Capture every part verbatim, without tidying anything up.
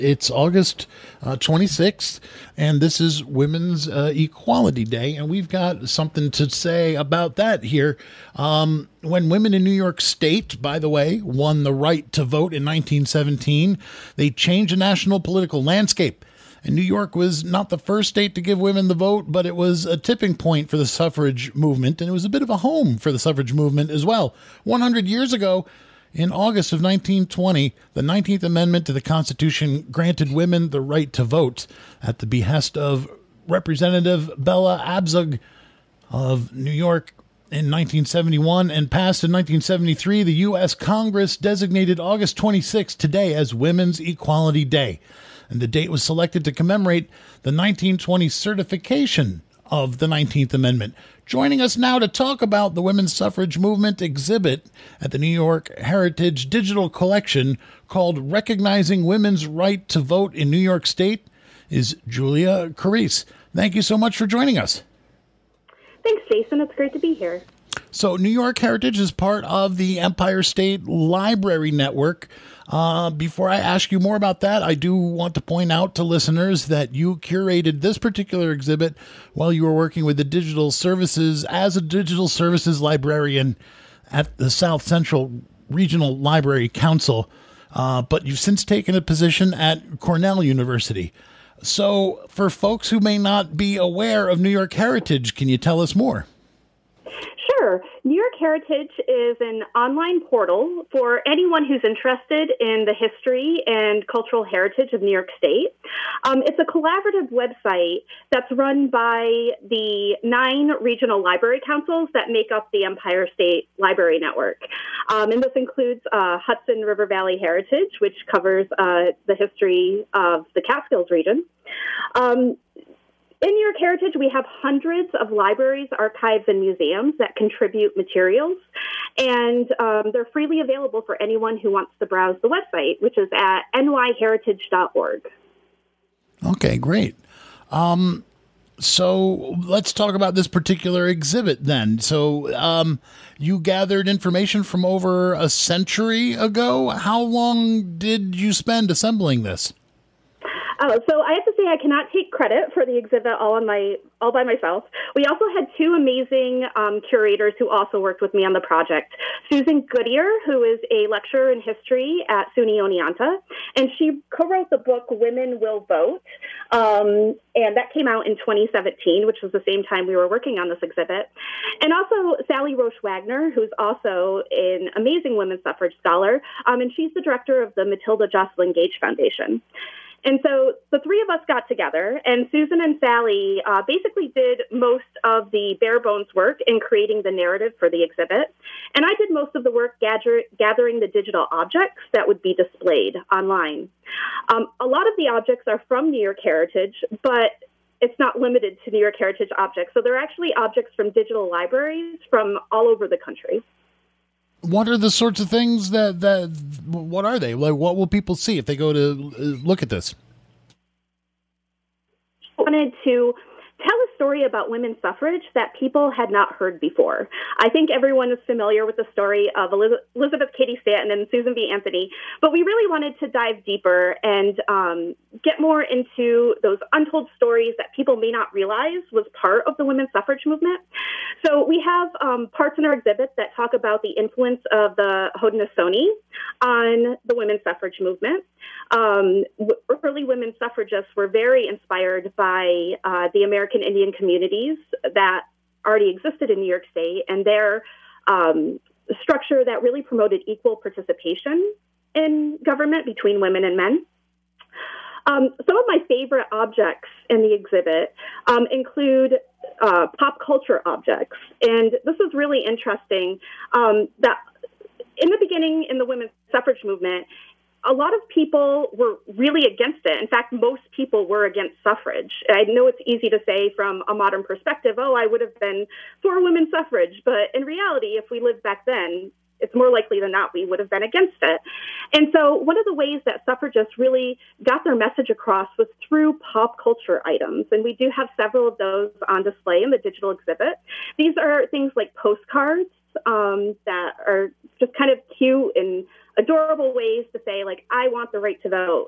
It's August uh, twenty-sixth, and this is Women's uh, Equality Day, and we've got something to say about that here. Um, when women in New York State, by the way, won the right to vote in nineteen seventeen, they changed the national political landscape. And New York was not the first state to give women the vote, but it was a tipping point for the suffrage movement, and it was a bit of a home for the suffrage movement as well. one hundred years ago, in August of nineteen twenty, the nineteenth Amendment to the Constitution granted women the right to vote at the behest of Representative Bella Abzug of New York in nineteen seventy-one, and passed in nineteen seventy-three. The U S Congress designated August twenty-sixth today as Women's Equality Day, and the date was selected to commemorate the nineteen twenty certification of the nineteenth Amendment. Joining us now to talk about the women's suffrage movement exhibit at the New York Heritage Digital Collection called Recognizing Women's Right to Vote in New York State is Julia Carice. Thank you so much for joining us. Thanks, Jason. It's great to be here. So New York Heritage is part of the Empire State Library Network. Uh, before I ask you more about that, I do want to point out to listeners that you curated this particular exhibit while you were working with the digital services as a digital services librarian at the South Central Regional Library Council, uh, but you've since taken a position at Cornell University. So for folks who may not be aware of New York Heritage, can you tell us more? Sure. New York Heritage is an online portal for anyone who's interested in the history and cultural heritage of New York State. Um, it's a collaborative website that's run by the nine regional library councils that make up the Empire State Library Network. Um, and this includes uh, Hudson River Valley Heritage, which covers uh, the history of the Catskills region. Um, In New York Heritage, we have hundreds of libraries, archives, and museums that contribute materials, and um, they're freely available for anyone who wants to browse the website, which is at n y heritage dot org. Okay, great. Um, so let's talk about this particular exhibit then. So um, you gathered information from over a century ago. How long did you spend assembling this? Uh, so I have to say I cannot take credit for the exhibit all on my all by myself. We also had two amazing um, curators who also worked with me on the project. Susan Goodyear, who is a lecturer in history at SUNY Oneonta, and she co-wrote the book Women Will Vote, um, and that came out in twenty seventeen, which was the same time we were working on this exhibit. And also Sally Roche Wagner, who's also an amazing women's suffrage scholar, um, and she's the director of the Matilda Jocelyn Gage Foundation. And so the three of us got together, and Susan and Sally uh, basically did most of the bare bones work in creating the narrative for the exhibit. And I did most of the work gather- gathering the digital objects that would be displayed online. Um, a lot of the objects are from New York Heritage, but it's not limited to New York Heritage objects. So they're actually objects from digital libraries from all over the country. What are the sorts of things that, that, what are they? Like, what will people see if they go to look at this? I wanted to tell a story about women's suffrage that people had not heard before. I think everyone is familiar with the story of Elizabeth Cady Stanton and Susan B. Anthony, but we really wanted to dive deeper and um, get more into those untold stories that people may not realize was part of the women's suffrage movement. So we have um, parts in our exhibit that talk about the influence of the Haudenosaunee on the women's suffrage movement. Um, early women suffragists were very inspired by uh, the American Indian communities that already existed in New York State and their um, structure that really promoted equal participation in government between women and men. Um, some of my favorite objects in the exhibit um, include uh, pop culture objects. And this is really interesting um, that in the beginning in the women's suffrage movement, a lot of people were really against it. In fact, most people were against suffrage. I know it's easy to say from a modern perspective, oh, I would have been for women's suffrage. But in reality, if we lived back then, it's more likely than not we would have been against it. And so one of the ways that suffragists really got their message across was through pop culture items. And we do have several of those on display in the digital exhibit. These are things like postcards um, that are just kind of cute and adorable ways to say, like, I want the right to vote.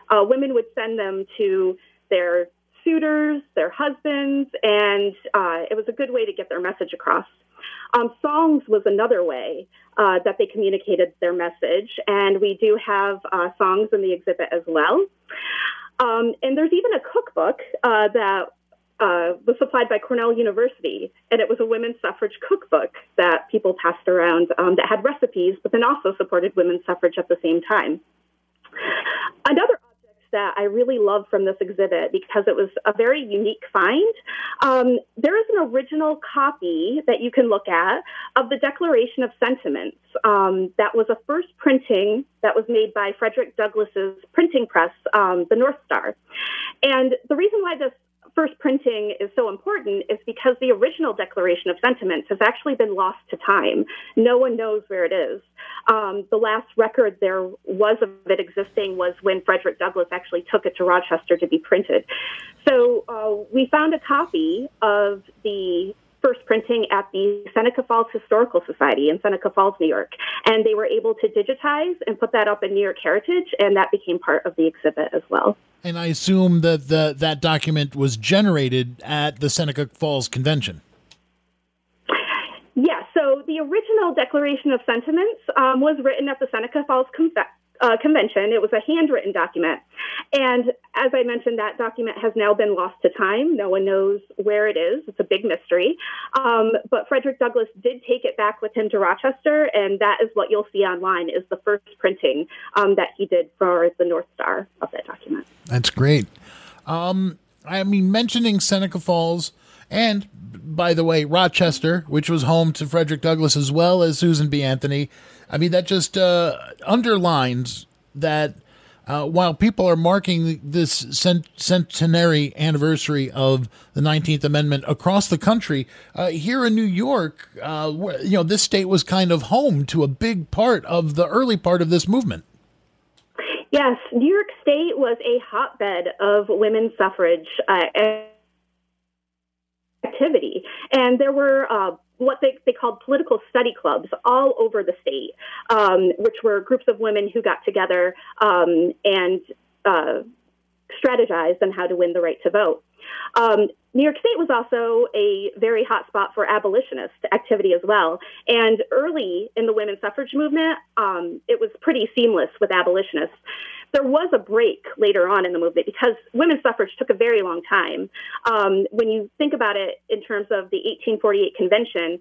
Uh, women would send them to their suitors, their husbands, and uh, it was a good way to get their message across. Um, songs was another way uh, that they communicated their message, and we do have uh, songs in the exhibit as well. Um, and there's even a cookbook uh, that uh, was supplied by Cornell University, and it was a women's suffrage cookbook that people passed around um, that had recipes, but then also supported women's suffrage at the same time. Another that I really love from this exhibit, because it was a very unique find. Um, there is an original copy that you can look at of the Declaration of Sentiments. Um, that was a first printing that was made by Frederick Douglass's printing press, um, the North Star. And the reason why this first printing is so important is because the original Declaration of Sentiments has actually been lost to time. No one knows where it is. Um, the last record there was of it existing was when Frederick Douglass actually took it to Rochester to be printed. So uh, we found a copy of the first printing at the Seneca Falls Historical Society in Seneca Falls, New York. And they were able to digitize and put that up in New York Heritage, and that became part of the exhibit as well. And I assume that the, that document was generated at the Seneca Falls Convention. Yeah, so the original Declaration of Sentiments um, was written at the Seneca Falls Con- uh, Convention. It was a handwritten document. And as I mentioned, that document has now been lost to time. No one knows where it is. It's a big mystery. Um, but Frederick Douglass did take it back with him to Rochester, and that is what you'll see online, is the first printing um, that he did for the North Star of that document. That's great. Um, I mean, mentioning Seneca Falls, and by the way, Rochester, which was home to Frederick Douglass as well as Susan B. Anthony, I mean, that just uh, underlines that uh, while people are marking this cent- centenary anniversary of the nineteenth Amendment across the country, uh, here in New York, uh, where, you know, this state was kind of home to a big part of the early part of this movement. Yes, New York State was a hotbed of women's suffrage uh, activity. And there were uh, what they, they called political study clubs all over the state, um, which were groups of women who got together um, and uh, strategized on how to win the right to vote. Um, New York State was also a very hot spot for abolitionist activity as well. And early in the women's suffrage movement, um, it was pretty seamless with abolitionists. There was a break later on in the movement because women's suffrage took a very long time. Um, when you think about it in terms of the eighteen forty-eight convention,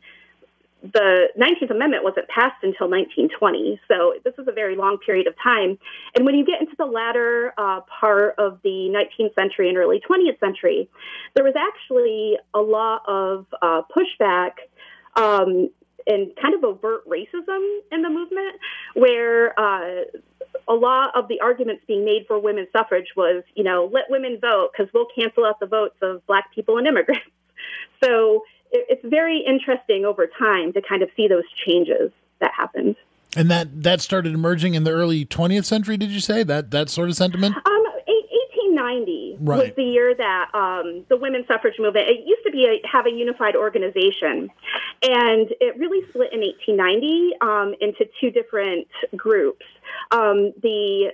the nineteenth Amendment wasn't passed until nineteen twenty. So this is a very long period of time. And when you get into the latter uh, part of the nineteenth century and early twentieth century, there was actually a lot of uh, pushback um, and kind of overt racism in the movement, where uh, a lot of the arguments being made for women's suffrage was, you know, let women vote because we'll cancel out the votes of Black people and immigrants. So it's very interesting over time to kind of see those changes that happened. And that, that started emerging in the early twentieth century, did you say? That that sort of sentiment? Um, eighteen ninety right. was the year that um, the women's suffrage movement, it used to be a, have a unified organization. And it really split in eighteen ninety um, into two different groups. Um, the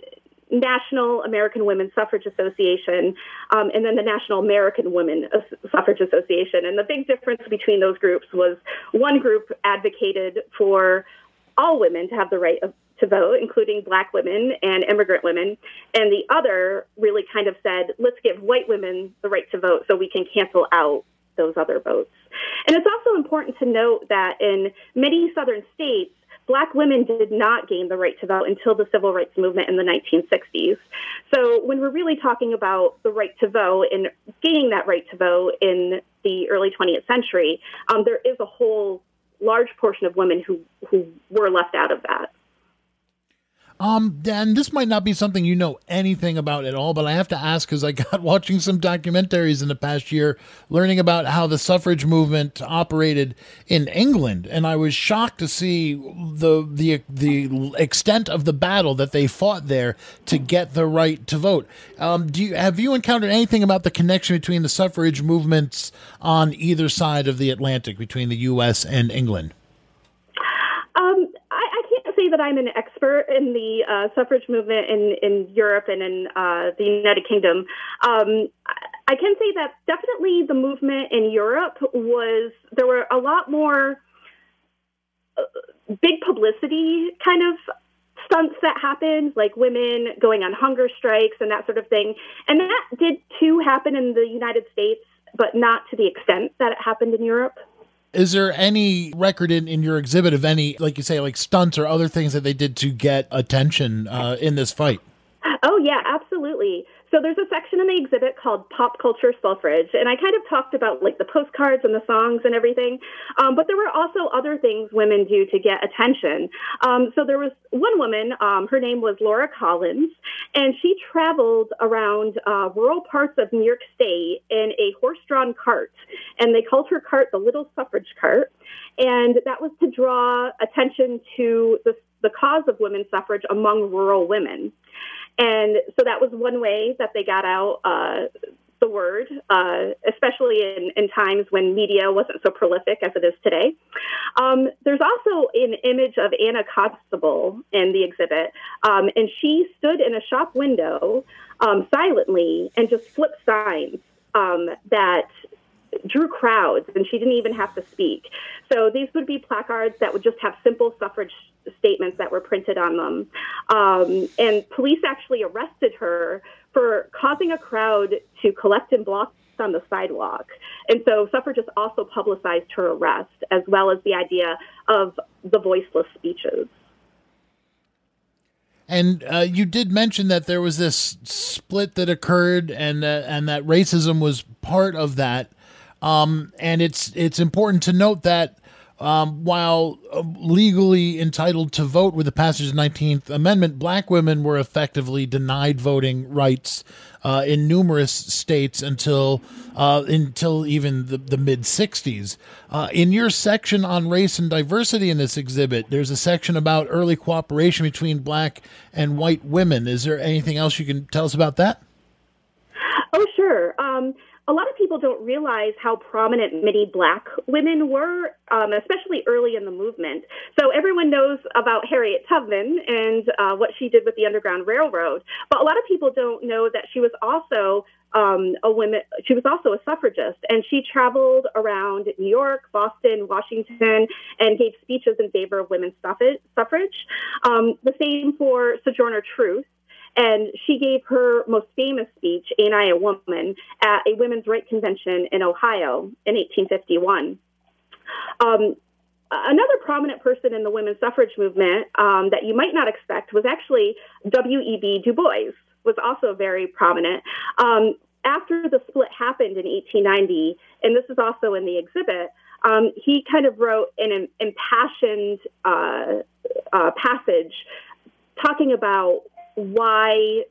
National American Women's Suffrage Association, um, and then the National American Women Suffrage Association. And the big difference between those groups was one group advocated for all women to have the right of, to vote, including Black women and immigrant women. And the other really kind of said, let's give white women the right to vote so we can cancel out those other votes. And it's also important to note that in many southern states, Black women did not gain the right to vote until the civil rights movement in the nineteen sixties. So when we're really talking about the right to vote and gaining that right to vote in the early twentieth century, um, there is a whole large portion of women who, who were left out of that. Um, Dan, this might not be something you know anything about at all, but I have to ask because I got watching some documentaries in the past year, learning about how the suffrage movement operated in England, and I was shocked to see the the the extent of the battle that they fought there to get the right to vote. Um, do you have you encountered anything about the connection between the suffrage movements on either side of the Atlantic, between the U S and England? Um, I, I can't say that I'm an expert in the uh, suffrage movement in, in Europe and in uh, the United Kingdom. Um, I can say that definitely the movement in Europe was, there were a lot more uh, big publicity kind of stunts that happened, like women going on hunger strikes and that sort of thing. And that did too happen in the United States, but not to the extent that it happened in Europe. Is there any record in, in your exhibit of any, like you say, like stunts or other things that they did to get attention uh, in this fight? Oh, yeah, absolutely. So there's a section in the exhibit called Pop Culture Suffrage, and I kind of talked about like the postcards and the songs and everything, um, but there were also other things women do to get attention. Um, so there was one woman, um, her name was Laura Collins, and she traveled around uh, rural parts of New York State in a horse-drawn cart, and they called her cart the Little Suffrage Cart, and that was to draw attention to the, the cause of women's suffrage among rural women. And so that was one way that they got out uh, the word, uh, especially in, in times when media wasn't so prolific as it is today. Um, there's also an image of Anna Constable in the exhibit, um, and she stood in a shop window um, silently and just flipped signs um, that drew crowds, and she didn't even have to speak. So these would be placards that would just have simple suffrage statements that were printed on them. Um, and police actually arrested her for causing a crowd to collect in blocks on the sidewalk. And so suffragists also publicized her arrest, as well as the idea of the voiceless speeches. And uh, you did mention that there was this split that occurred, and uh, and that racism was part of that. Um, and it's it's important to note that um, while legally entitled to vote with the passage of the nineteenth Amendment, black women were effectively denied voting rights uh, in numerous states until uh, until even the, the mid-sixties. Uh, in your section on race and diversity in this exhibit, there's a section about early cooperation between black and white women. Is there anything else you can tell us about that? Oh, sure. Um, a lot of people don't realize how prominent many black women were, um, especially early in the movement. So everyone knows about Harriet Tubman and uh, what she did with the Underground Railroad, but a lot of people don't know that she was also um, a woman. She was also a suffragist, and she traveled around New York, Boston, Washington, and gave speeches in favor of women's suffrage. Um, the same for Sojourner Truth. And she gave her most famous speech, Ain't I a Woman, at a women's rights convention in Ohio in eighteen fifty-one. Um, another prominent person in the women's suffrage movement um, that you might not expect was actually W E B Du Bois, was also very prominent. Um, after the split happened in eighteen ninety, and this is also in the exhibit, um, he kind of wrote an impassioned uh, uh, passage talking about why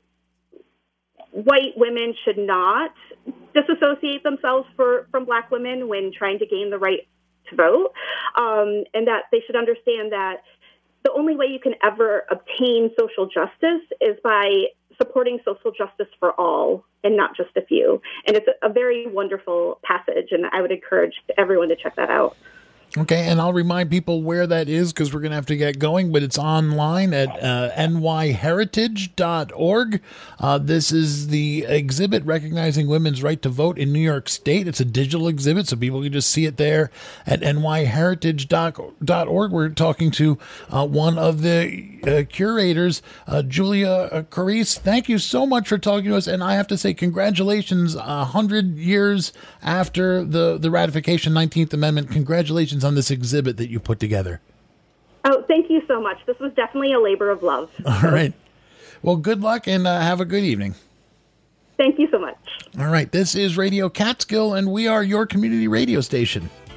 white women should not disassociate themselves for, from black women when trying to gain the right to vote, um, and that they should understand that the only way you can ever obtain social justice is by supporting social justice for all and not just a few. And it's a, a very wonderful passage, and I would encourage everyone to check that out. Okay, and I'll remind people where that is because we're going to have to get going, but it's online at uh, N Y heritage dot org. Uh, this is the exhibit recognizing women's right to vote in New York State. It's a digital exhibit, so people can just see it there at N Y heritage dot org. We're talking to uh, one of the uh, curators, uh, Julia Carice. Thank you so much for talking to us, and I have to say congratulations, one hundred years after the, the ratification, nineteenth Amendment. Congratulations on this exhibit that you put together. Oh, thank you so much. This was definitely a labor of love. All right. Well, good luck and uh, have a good evening. Thank you so much. All right. This is Radio Catskill, and we are your community radio station.